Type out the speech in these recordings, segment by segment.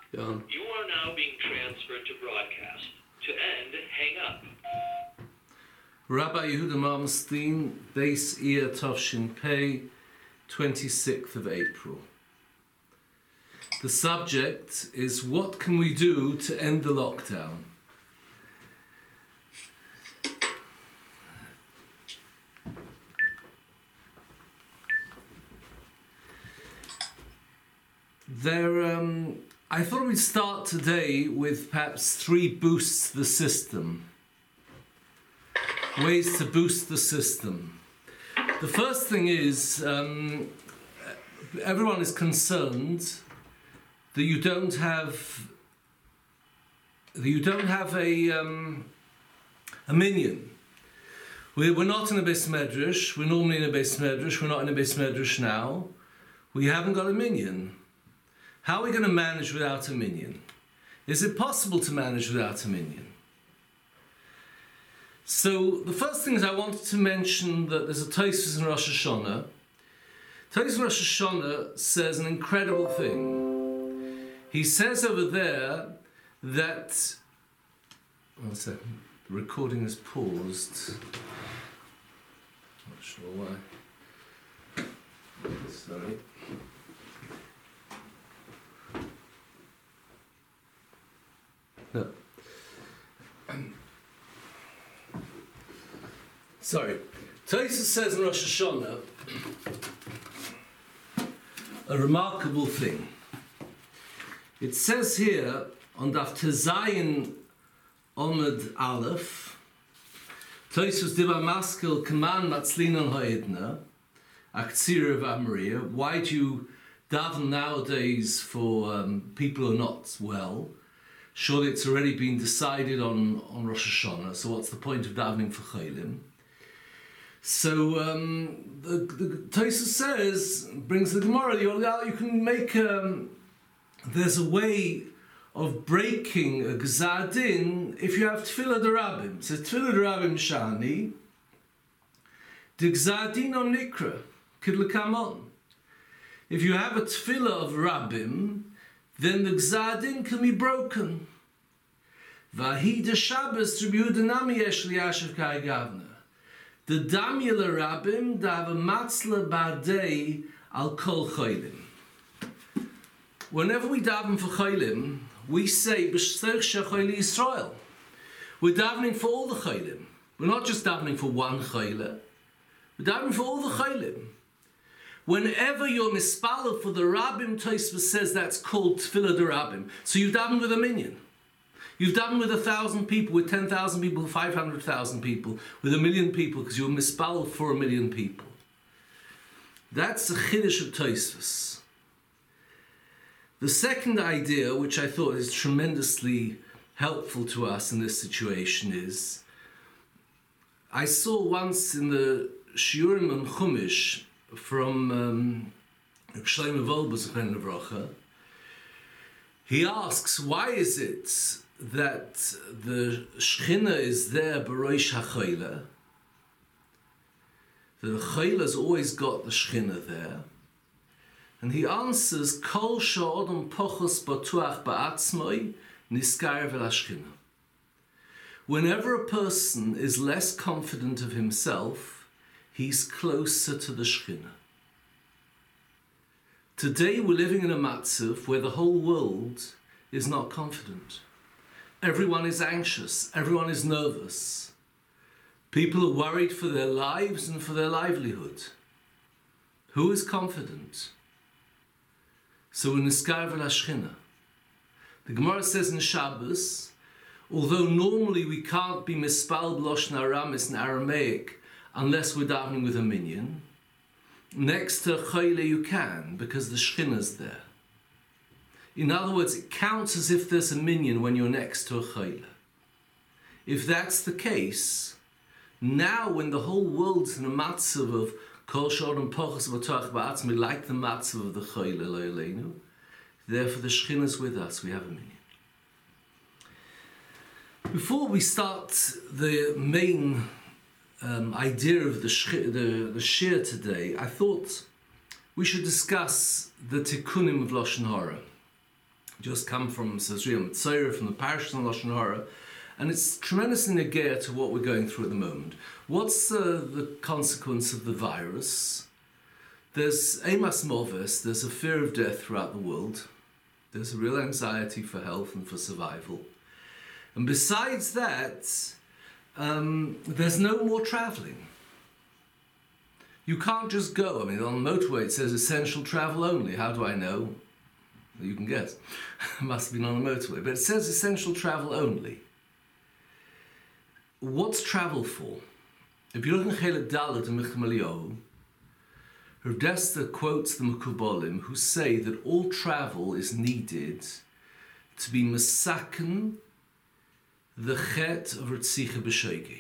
Yeah. You are now being transferred to broadcast. To end, hang up. Rabbi Yehuda Malmstein, Beis Iyar Tavshin Pei, 26th of April. The subject is, what can we do to end the lockdown? I thought we'd start today with perhaps 3 boosts to the system. Ways to boost the system. The first thing is, everyone is concerned that you don't have a minyan. We're not in a Beis Medrash. We're normally in a Beis Medrash. We're not in a Beis Medrash now. We haven't got a minyan. How are we going to manage without a minyan? Is it possible to manage without a minyan? So the first thing is I wanted to mention that there's a Tosfos in Rosh Hashanah. Tosfos in Rosh Hashanah says an incredible thing. He says over there that... One second. The recording is paused. Not sure why. Sorry. No. Sorry. Tosfos says in Rosh Hashanah a remarkable thing. It says here on Daf Tezayin Omid Aleph, Tosfos Diba Maskil Kaman Matzlinon Ha'edna Aktsira V'Amaria. Why do you daven nowadays for people who are not well? Surely it's already been decided on Rosh Hashanah, so what's the point of davening for Chaylim? So the Tosfos says, brings the Gemara, you can make, there's a way of breaking a Gzar Din if you have Tefillah D'Rabbim. So Tefillah D'Rabbim Shani, the Gzar Din on Nikra, Kidlakamon. If you have a Tefillah of Rabbim, then the Gzar Din can be broken. Vahi de Shabbos Rabbi Yehuda Nami yesh liyashiv kai gavna. The Damya Rabbim dava matzla ba'dei al kol chaylim. Whenever we daven for chaylim, we say b'shterch shechayli Yisrael. We're davening for all the chaylim. We're not just davening for one chayle. We're davening for all the chaylim. Whenever you're mispalel for the Rabbim, Tosfos says that's called Tefillah D'Rabbim. So you've davened with a minyan. You've davened with 1,000 people, with 10,000 people, 500,000 people, with 1,000,000 people, because you're mispalel for 1,000,000 people. That's the chiddush of Tosfos. The second idea, which I thought is tremendously helpful to us in this situation, is I saw once in the Shiurim on Chumash from Shlomo Wolbe Zechron Livracha, he asks, why is it that the Shechina is there b'roish ha'chayla? The chayla has always got the Shechina there. And he answers, Kol she'odom pochos batuach ba'atzmoi niskar v'lashchina. Whenever a person is less confident of himself, he's closer to the Shechina. Today we're living in a matzav where the whole world is not confident. Everyone is anxious. Everyone is nervous. People are worried for their lives and for their livelihood. Who is confident? So in Niskar v'lashchina. The Gemara says in Shabbos, although normally we can't be mispal b'loshon Aramis and Aramaic unless we're davening with a minyan, next to Chayle you can, because the Shechina's there. In other words, it counts as if there's a minyan when you're next to a Chayle. If that's the case, now when the whole world's in a matzav of Kol she'odom pochos b'tuach ba'atzmi, like the matzav of the Chayle Lo'eleinu, therefore the Shechina's with us, we have a minyan. Before we start the main idea of the shir today, I thought we should discuss the tikkunim of Lashon Hara. just come from Sazriya Mitzayra, from the parish of Lashon Hara, and it's tremendously negaya to what we're going through at the moment. What's the consequence of the virus? There's emas moves, there's a fear of death throughout the world. There's a real anxiety for health and for survival. And besides that, there's no more travelling. You can't just go. I mean, on the motorway it says essential travel only. How do I know? Well, you can guess. It must have been on the motorway. But it says essential travel only. What's travel for? If you look in Chelik Dalet and Michtam Eliyahu, Rav Desta quotes the Mekubalim who say that all travel is needed to be mesaken the chet of Ritzicha B'Shoigig.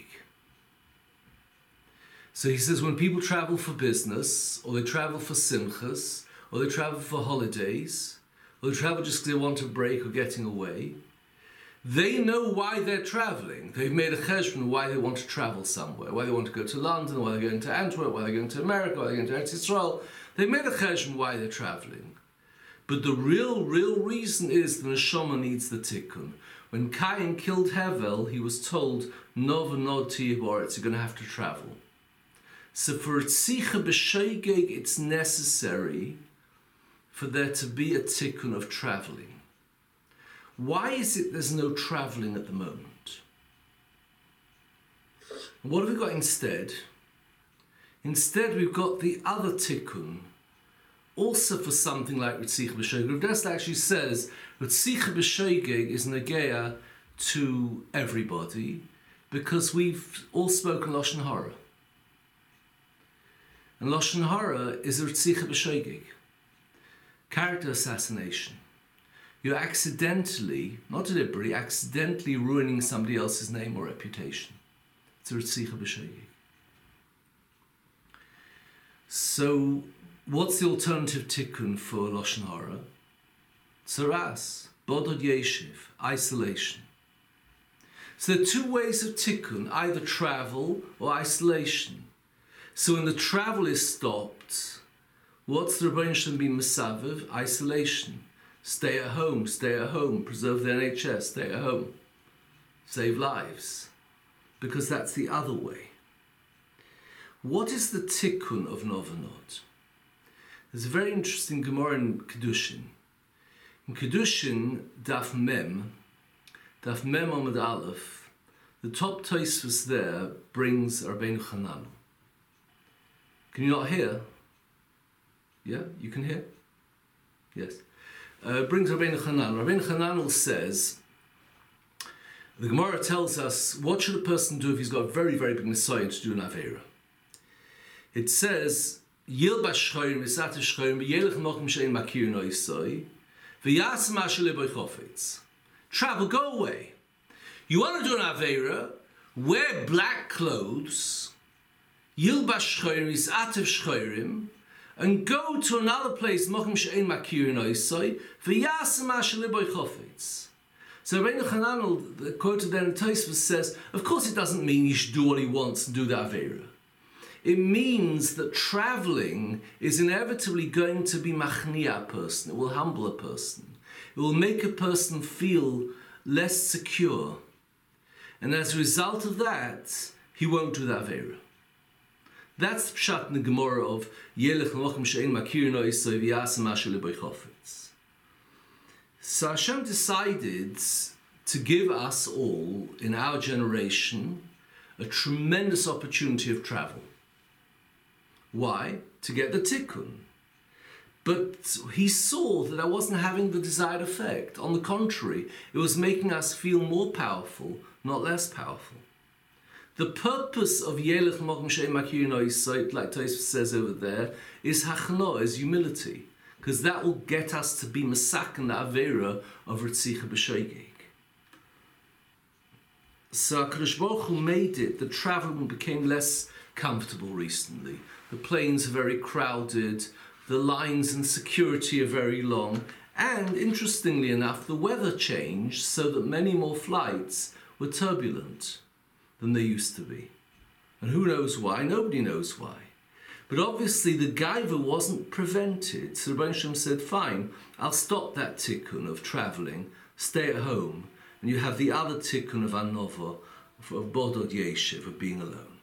So he says when people travel for business, or they travel for simchas, or they travel for holidays, or they travel just because they want a break or getting away, they know why they're traveling. They've made a cheshbon why they want to travel somewhere, why they want to go to London, why they're going to Antwerp, why they're going to America, why they're going to Eretz Yisrael. They've made a cheshbon why they're traveling. But the real reason is the neshama needs the tikkun. When Cain killed Hevel, he was told, "No v'nod tiyaboretz, you're going to have to travel." So for Ritzicha B'Shoigig, it's necessary for there to be a tikkun of traveling. Why is it there's no travelling at the moment? And what have we got instead? Instead, we've got the other tikkun, also for something like Ritzicha B'Shoigig. Rav Desta actually says Ritzicha B'Shoigig is negeya to everybody because we've all spoken Lashon Hara. And Lashon Hara is a Ritzicha B'Shoigig, character assassination. You're accidentally, not deliberately, accidentally ruining somebody else's name or reputation. It's a Ritzicha B'Shoigig. So, what's the alternative tikkun for Lashon Hara? Tzaras, bodod yeshiv, isolation. So there are two ways of tikkun, either travel or isolation. So when the travel is stopped, what's the Rebbeinu Shalom been mesavev? Isolation. Stay at home, preserve the NHS, stay at home, save lives. Because that's the other way. What is the tikkun of Novanot? There's a very interesting Gemara in Kedushin. In Kedushin, Daf Mem Amud Aleph, the top Tosfos there brings Rabbeinu Chananel. Can you not hear? Yeah, you can hear? Yes. Brings Rabbeinu Chananel. Rabbeinu Chananel says, the Gemara tells us, what should a person do if he's got a very, very big Nisayon to do an Aveira? It says, Yil b'shchorim, v'sat shchorim, v'yelech mochim she'en makir no yisoi, v'yas ma'ashele b'y chofetz. Travel, go away. You want to do an Aveira, wear black clothes, Yil b'shchorim, v'sat shchorim, and go to another place, mochim she'en makir no yisoi, v'yas ma'ashele b'y chofetz. So Rabbeinu Chananel, the quoted there in Tosfos, says, of course it doesn't mean he should do what he wants and do the Aveira. It means that traveling is inevitably going to be machnia a person. It will humble a person. It will make a person feel less secure. And as a result of that, he won't do the Aveira. That's the pshat in the Gemara of Yelech l'mochem she'en makir no yisoi v'yasem asher l'boi chofetz. So Hashem decided to give us all, in our generation, a tremendous opportunity of travel. Why? To get the tikkun. But he saw that that wasn't having the desired effect. On the contrary, it was making us feel more powerful, not less powerful. The purpose of Yelech Mokum She'en Makir No Yisoi, like Tosfos says over there, is hachno, is humility. Because that will get us to be masaken the Aveira of Ritzicha B'Shoigig. So HaKadosh Baruch Hu made it that traveling became less comfortable recently. The planes are very crowded, the lines and security are very long, and interestingly enough, the weather changed so that many more flights were turbulent than they used to be. And who knows why? Nobody knows why. But obviously the gaiva wasn't prevented. So the Rebbeinu Shalom said, fine, I'll stop that tikkun of traveling, stay at home, and you have the other tikkun of anova, of bodod yeshiv, of being alone.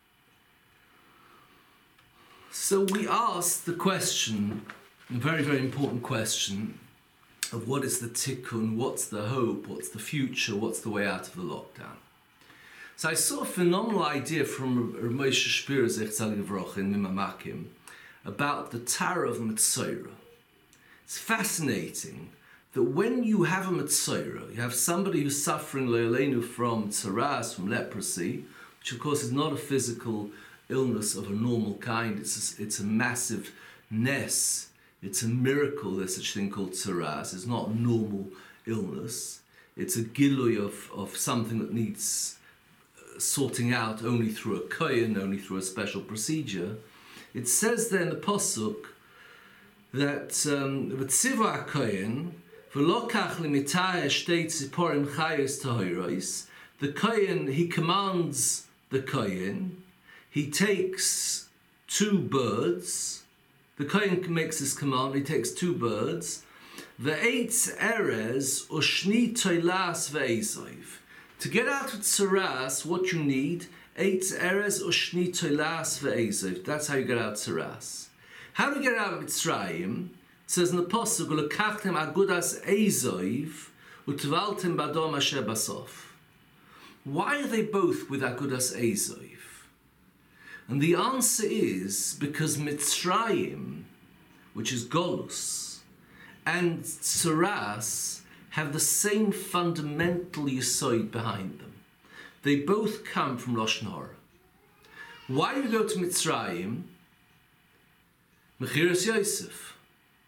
So we asked the question, a very, very important question, of what is the tikkun, what's the hope, what's the future, what's the way out of the lockdown. So I saw a phenomenal idea from Moshe Shapiro Zechzal Yivroch in Mimamakim about the Tara of Metzora. It's fascinating that when you have a Metzora, you have somebody who's suffering Le'olenu from tzaras, from leprosy, which of course is not a physical illness of a normal kind, it's a massive ness, it's a miracle. There's such a thing called tzaras. It's not a normal illness. It's a gilui of something that needs sorting out only through a kohen, only through a special procedure. It says there in the Pasuk that v'tziva kohen v'lokach limitaya shtei tziporim chayos tahiros. The kohen, he commands the kohen, he takes 2 birds. The kohen makes this command, he takes 2 birds. Ve'etz erez ushni toilas ve'ezov. To get out of tzaras, what you need, eitz erez ushni toilas ve'ezov. That's how you get out of tzaras. How do you get out of Mitzrayim? It says in the Pasuk, L'kachtem agudas ezov u'tvaltem badom asher basof. Why are they both with agudas ezov? And the answer is because Mitzrayim, which is Golus, and Tzaras have the same fundamental yesod behind them. They both come from Lashon Hara. Why do you go to Mitzrayim? Mechiras Yosef.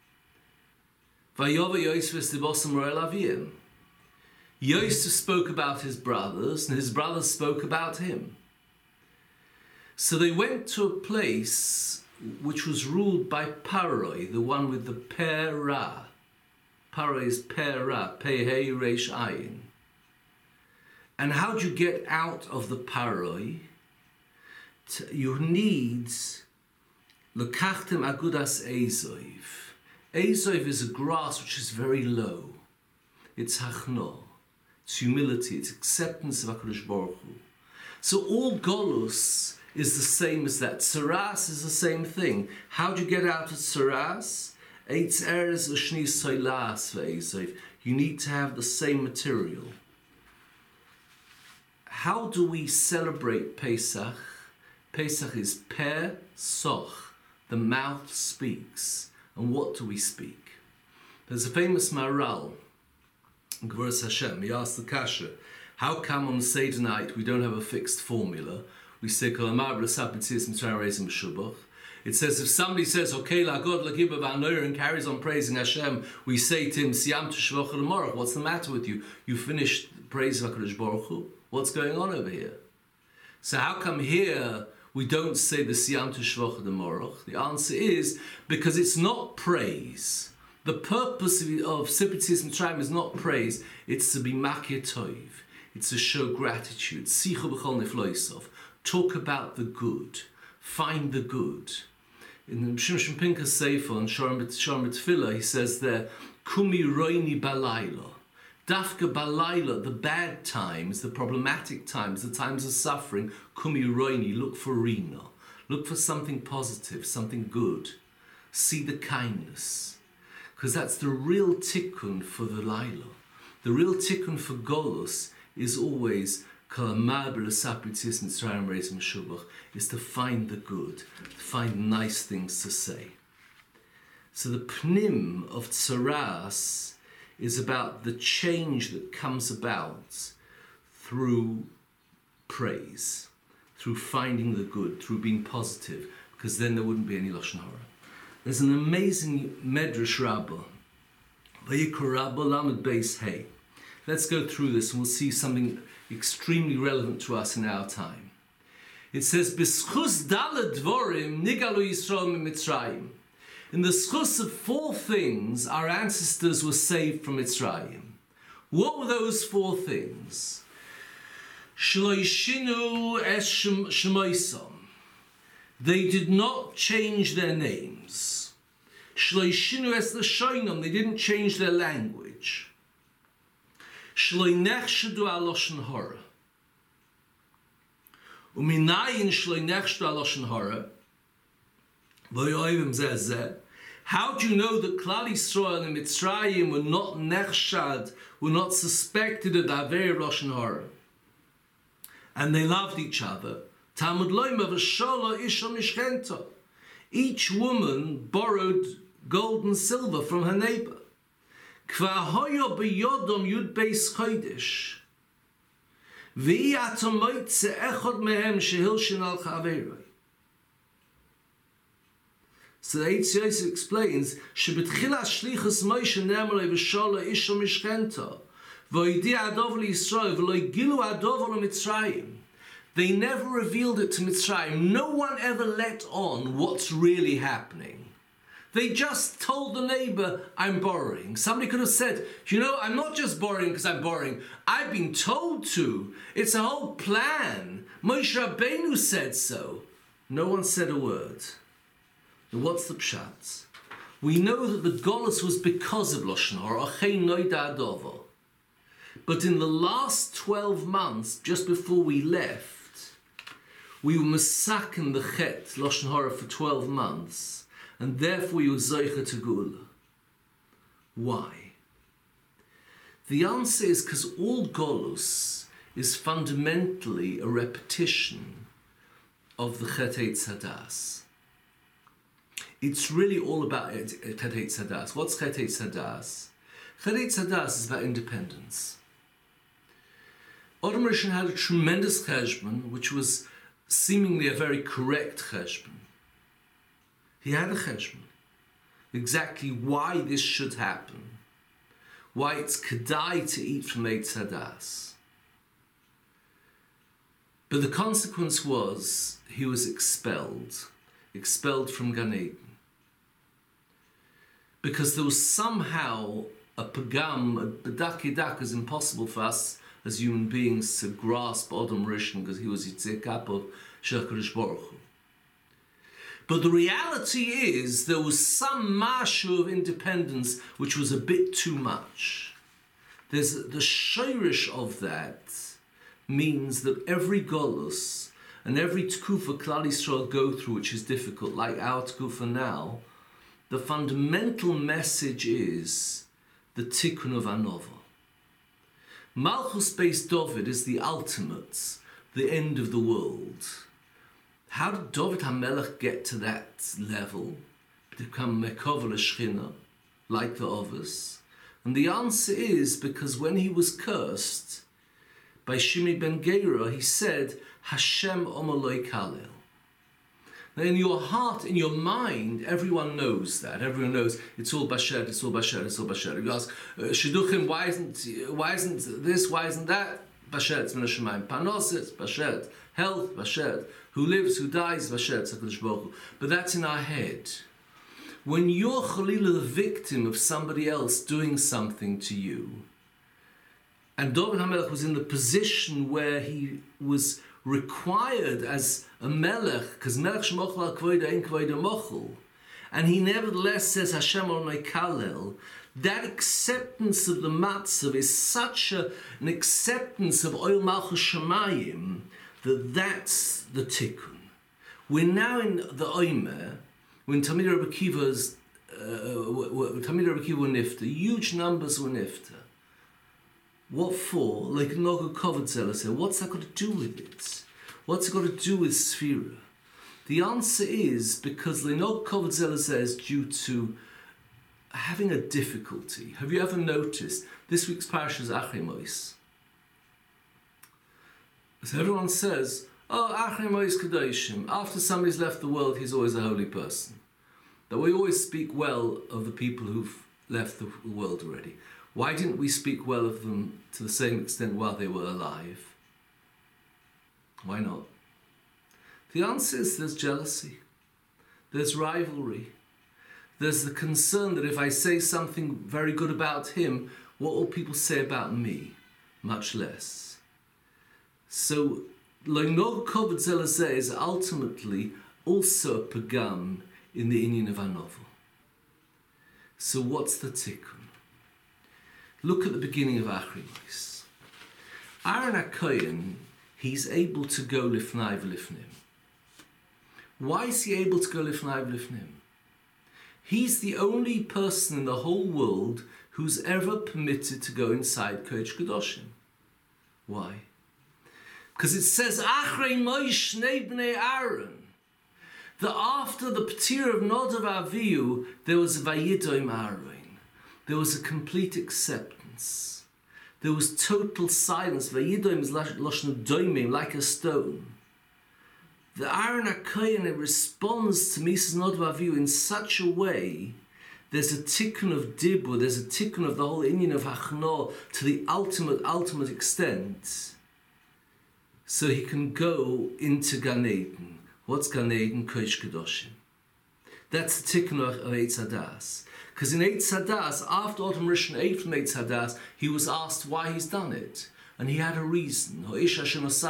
Vayova Yosef estivosam roel aviyim. Yosef spoke about his brothers, and his brothers spoke about him. So they went to a place which was ruled by Paroi, the one with the Peh-Ra. Paroi is Peh-Ra, Peh-Hei Reish Ayin. And how do you get out of the Paroi? You need L'kachtem agudas ezov. Ezov is a grass which is very low. It's hachno, it's humility, it's acceptance of HaKadosh Baruch Hu. So all Golus is the same as that. Tzaras is the same thing. How do you get out of Tzaras? Eitz erez ushni soilas ve'ezov. You need to have the same material. How do we celebrate Pesach? Pesach is Peh-Soch. The mouth speaks. And what do we speak? There's a famous Maharal, Gvuras Hashem. He asked the Kasha, how come on Seder night we don't have a fixed formula? We say, it says if somebody says, okay, la God, la Gibba V'Anoir, and carries on praising Hashem, we say to him, Siyam Teshvoch L'Morach, what's the matter with you? You finished praising HaKadosh Baruch Hu. What's going on over here? So how come here we don't say the Siyam Teshvoch L'Morach? The answer is because it's not praise. The purpose of Sipitzias Mitzrayim is not praise, it's to be Makir Tov. It's to show gratitude. Sichu B'chol Nifloisov. Talk about the good. Find the good. In the Shimshon Pinchas Sefer on Shorim B'Tfilah, he says there, Kumi roini balayla. Dafka balayla, the bad times, the problematic times, the times of suffering, Kumi roini, look for rina. Look for something positive, something good. See the kindness. Because that's the real tikkun for the Laila. The real tikkun for Golus is always is to find the good, to find nice things to say. So the pnim of Tzaras is about the change that comes about through praise, through finding the good, through being positive, because then there wouldn't be any Lashon Hara. There's an amazing Medrash Rabbah, Vayikra Rabbah Lamed Beis Hey. Let's go through this and we'll see something extremely relevant to us in our time. It says, B'schus daled dvorim nigalu Yisrael miMitzrayim. In the schus of 4 things, our ancestors were saved from Mitzrayim. What were those 4 things? Shlo yishinu es shemoisom. They did not change their names. They didn't change their language. How do you know that Klal Yisrael and Mitzrayim were not nechshad, were not suspected of the Avei Lashon Hara? And they loved each other. Talmud Loimer v'shala isha mishchenta. Each woman borrowed gold and silver from her neighbor. Kvar hoya b'yodom yud beis chodesh. V'i atam moitze echad mehem shehilshin al cha'aveiroi. So the Eitz Yosef explains, Shebetchilas shlichus Moshe ne'amalei v'shala isha mishchenta. V'oidi adov l'Yisrael v'lo gilu adov l'Mitzrayim. They never revealed it to Mitzrayim. No one ever let on what's really happening. They just told the neighbor, I'm borrowing. Somebody could have said, you know, I'm not just borrowing because I'm borrowing. I've been told to. It's a whole plan. Moshe Rabbeinu said so. No one said a word. Now what's the pshat? We know that the Golus was because of Lashon Hara. But in the last 12 months, just before we left, we were masaken the chet Lashon Hara for 12 months, and therefore we were zoicha to Geula. Why? The answer is because all Golus is fundamentally a repetition of the chet Eitz Hadas. It's really all about chet Eitz Hadas. What's chet Eitz Hadas? Chet Eitz Hadas is about independence. Adam Rishon had a tremendous cheshbon, which was seemingly a very correct cheshbon. He had a cheshbon. Exactly why this should happen. Why it's kedai to eat from Eitz Hadas. But the consequence was he was expelled from Gan Eden. Because there was somehow a pagam, a bedakidak is impossible for us as human beings to grasp Adam Rishon because he was Yitzhak of Shekadosh Baruch Hu. But the reality is there was some mashu of independence which was a bit too much. There's the shirish of that means that every golus and every tkufa Klal Yisrael go through, which is difficult, like our tkufa now, the fundamental message is the tikkun of Anova. Malchus Beis David is the ultimate, the end of the world. How did David HaMelech get to that level, to become Mekovel Shechina, like the others? And the answer is because when he was cursed by Shimi ben Gera, he said, Hashem Omaloi Kalel. Now in your heart, in your mind, everyone knows that. Everyone knows it's all Basher, it's all Basher, it's all Basher. You ask, Shidduchim, why isn't this, why isn't that? Basher, it's Menashemayim. Panosis, Basher. Health, Basher. Who lives, who dies, Basher, it's HaKadosh Baruch Hu. But that's in our head. When you're Chalila, the victim of somebody else doing something to you, and David HaMelech was in the position where he was required as a melech, because melech shemochel al kvoida ein kvoida mochel, and he nevertheless says Hashem Adonai Kalel. That acceptance of the matzav is such an acceptance of Oil Malchus Shamayim that that's the tikkun. We're now in the Omer when Talmidei Rebbe Akiva were nifta. Huge numbers were nifta. What for? Like Noga Kovatzela said, what's that got to do with it? What's it got to do with Sphira? The answer is because Noga Kovatzela says due to having a difficulty. Have you ever noticed this week's parasha is Achrei Mos? So everyone says, oh, Achrei Mos Kedoshim. After somebody's left the world, he's always a holy person. That we always speak well of the people who've left the world already. Why didn't we speak well of them to the same extent while they were alive? Why not? The answer is there's jealousy. There's rivalry. There's the concern that if I say something very good about him, what will people say about me? Much less. So, Lo Nog Kovod Zelazeh is ultimately also a pagam in the inyan of our novel. So what's the tikkun? Look at the beginning of Achrei Mos. Aaron HaKohen, he's able to go lifnai v'lifnim. Why is he able to go lifnai v'lifnim? He's the only person in the whole world who's ever permitted to go inside Kodesh Kedoshim. Why? Because it says, Achrei Mos shnei bnei Aaron, that after the Petir of Nadav Avihu, there was Vayidoim Aaron. There was a complete acceptance. There was total silence. Vayidoim is lashon doimim, like a stone. The Aaron HaKohen responds to Mises Nadav Avihu in such a way. There's a tikkun of dibur, there's a tikkun of the whole inyan of hachno to the ultimate extent. So he can go into Gan Eden. What's Gan Eden? Kodesh Kedoshim. That's the tikkun of Eitz Hadas. Because in Eitz Hadas, after Adam Rishon ate from Eitz Hadas, he was asked why he's done it. And he had a reason. And on that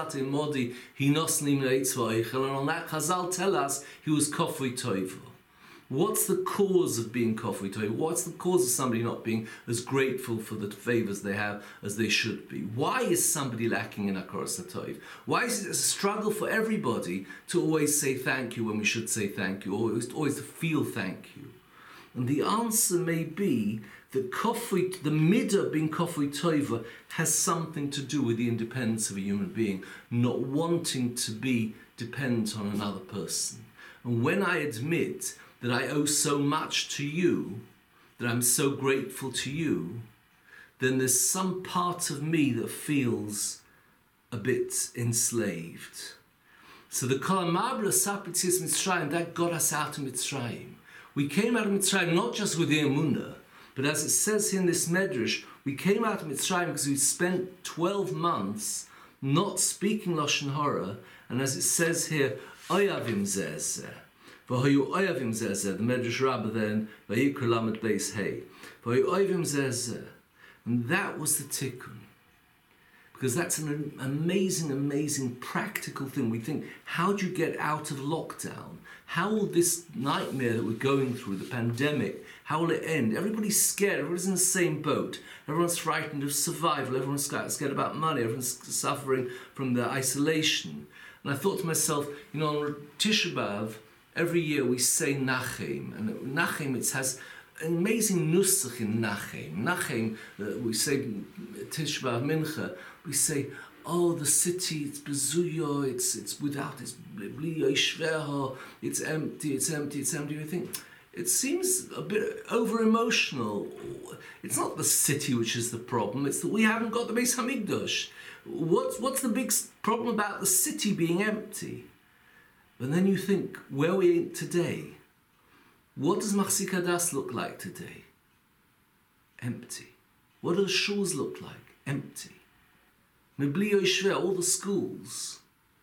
Chazal tell us he was kofui toivo. What's the cause of being kofui toivo? What's the cause of somebody not being as grateful for the favors they have as they should be? Why is somebody lacking in Hakaras HaTov? Why is it a struggle for everybody to always say thank you when we should say thank you, or always to feel thank you? And the answer may be that the midah being kofui toiva has something to do with the independence of a human being, not wanting to be dependent on another person. And when I admit that I owe so much to you, that I'm so grateful to you, then there's some part of me that feels a bit enslaved. So the Kol HaMabla Sapitzis Mitzrayim, that got us out of Mitzrayim. We came out of Mitzrayim not just with the Emunah, but as it says in this Medrash, we came out of Mitzrayim because we spent 12 months not speaking Lashon Hara, and as it says here, Oyavim Zeh. V'hoyu Oyavim Zeh, the Medrash Rabbah then, V'yikra Lamed Beis Hey. V'hoyu Oyavim Zeh. And that was the tikkun. Because that's an amazing practical thing. We think, how do you get out of lockdown? How will this nightmare that we're going through, the pandemic, how will it end? Everybody's scared. Everybody's in the same boat. Everyone's frightened of survival. Everyone's scared about money. Everyone's suffering from the isolation. And I thought to myself, on Tisha B'Av, every year we say Nachem. And Nachem, it has an amazing nusach in Nachem. Nachem, we say Tisha B'Av Mincha, we say, oh, the city, it's bezuyo, it's without, it's bli yoishveho, it's empty. You think, it seems a bit over-emotional. It's not the city which is the problem, it's that we haven't got the Beis Hamikdash. What's the big problem about the city being empty? And then you think, where we are today, what does Machzik Hadas look like today? Empty. What do the shuls look like? Empty. Mebli Yoshver, all the schools,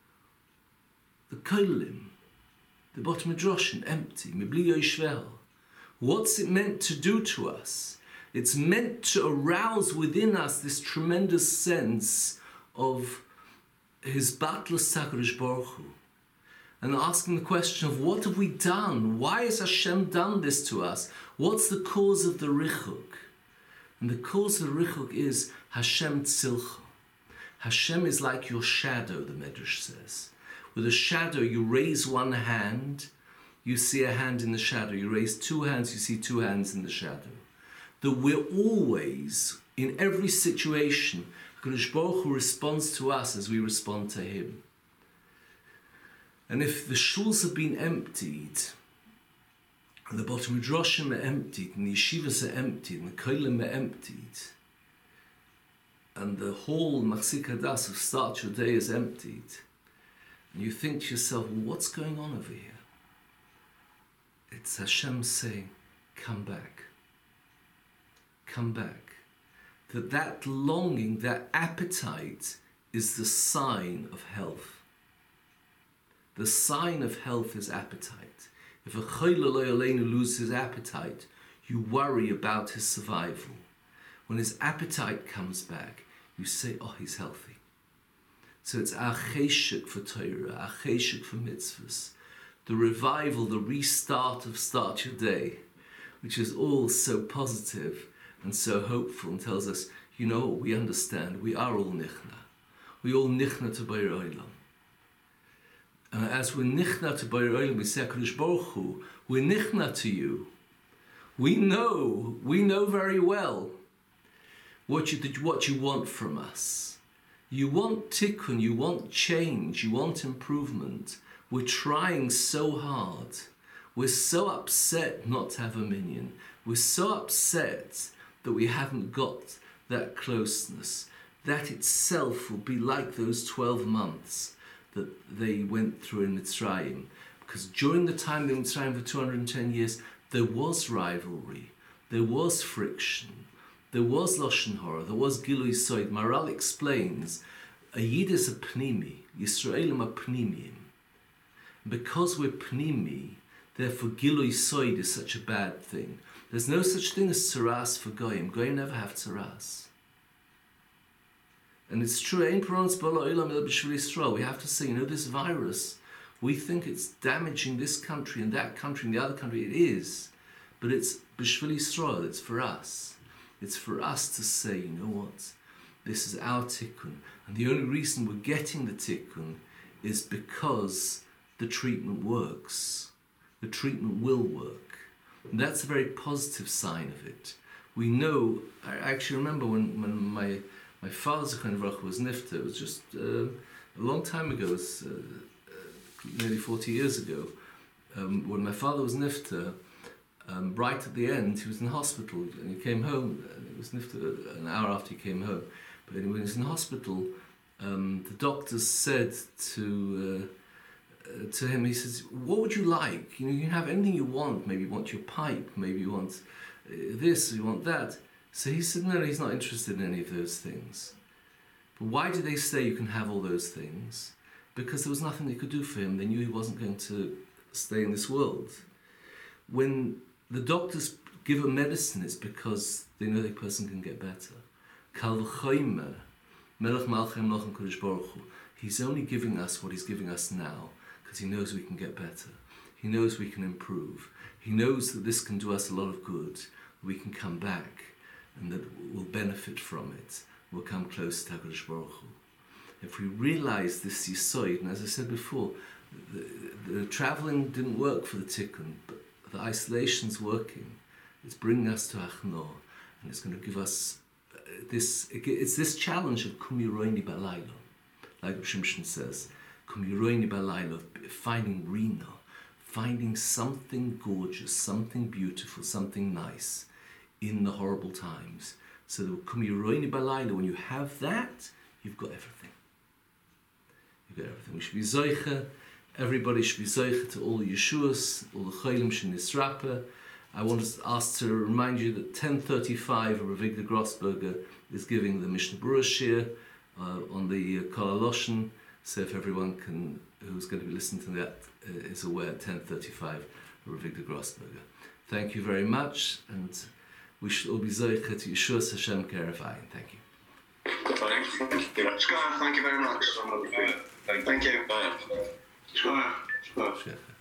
the kolim, the Bot Midrashim, empty. Mebli Yoshver. What's it meant to do to us? It's meant to arouse within us this tremendous sense of his Batlus HaKadosh Baruch Hu, and asking the question of what have we done? Why has Hashem done this to us? What's the cause of the richuk? And the cause of the richuk is Hashem tzilcha. Hashem is like your shadow, the Medrash says. With a shadow, you raise one hand, you see a hand in the shadow. You raise two hands, you see two hands in the shadow. That we're always, in every situation, HaKadosh Baruch Hu responds to us as we respond to Him. And if the shuls have been emptied, and the Bot Midrashim are emptied, and the yeshivas are emptied, and the kolim are emptied, and the whole Machzik Hadas of Start Your Day is emptied, and you think to yourself, well, what's going on over here? It's Hashem saying, come back. Come back. That longing, that appetite is the sign of health. The sign of health is appetite. If a Chayla Lo Yaleinu loses his appetite, you worry about his survival. When his appetite comes back, you say, oh, he's healthy. So it's our cheshek for Torah, our cheshek for mitzvahs, the revival, the restart of Start Your Day, which is all so positive and so hopeful and tells us, you know what, we understand, we are all nichna. We all nichna to Beir Olam. And as we're nichna to Beir Olam, we say, HaKadosh Baruch Hu, we're nichna to you. We know very well what you want from us. You want tikkun, you want change, you want improvement. We're trying so hard. We're so upset not to have a minyan. We're so upset that we haven't got that closeness. That itself will be like those 12 months that they went through in Mitzrayim. Because during the time they were in Mitzrayim for 210 years, there was rivalry, there was friction, there was Lashon Hara, there was Gilui Soid. Maral explains, a Yid is a Pnimi, Yisraelim are Pnimim. Because we're Pnimi, therefore Gilui Soid is such a bad thing. There's no such thing as tzaras for Goyim. Goyim never have tzaras. And it's true, we have to say, this virus, we think it's damaging this country and that country and the other country. It is. But it's B'Shvil Yisrael, it's for us. It's for us to say, you know what, this is our tikkun. And the only reason we're getting the tikkun is because the treatment works. The treatment will work. And that's a very positive sign of it. We know, I actually remember when my father's Zechron Livracha was nifter. It was just a long time ago, it was nearly 40 years ago. When my father was nifter, right at the end, he was in hospital and he came home. And it was nifter an hour after he came home. But anyway, when he was in hospital, the doctors said to him, he says, what would you like? You can have anything you want. Maybe you want your pipe, maybe you want this, or you want that. So he said, no, he's not interested in any of those things. But why did they say you can have all those things? Because there was nothing they could do for him. They knew he wasn't going to stay in this world. When the doctors give a medicine, it's because they know the person can get better. Kal v'chomer, Melech Malchem Lochem Kodesh Baruch Hu. He's only giving us what he's giving us now because he knows we can get better. He knows we can improve. He knows that this can do us a lot of good. We can come back and that we'll benefit from it. We'll come close to HaKadosh Baruch Hu. If we realize this Yisoid, and as I said before, the traveling didn't work for the tikkun, but the isolation's working. It's bringing us to Achno, and it's going to give us it's this challenge of Kum Yiroini Balaylo, like Shimshon says, Kum Yiroini Balaylo, finding Rina, finding something gorgeous, something beautiful, something nice in the horrible times. So that Kum Yiroini Balaylo, when you have that, you've got everything. You've got everything. We should be Zoicha. Everybody should be Zoicha to all the Yeshuas, all the Cholim Shenisrapa. I want to ask to remind you that 10:35 Rav Avigdor Grossberger is giving the Mishnah Berurah Shir on the Kol HaLoshen. So if everyone who's going to be listening to that is aware, 10:35 Rav Avigdor Grossberger. Thank you very much, and we should all be Zoicha to Yeshua Hashem Kerevayin. Thank you. Thank you very much. Thank you. Bye.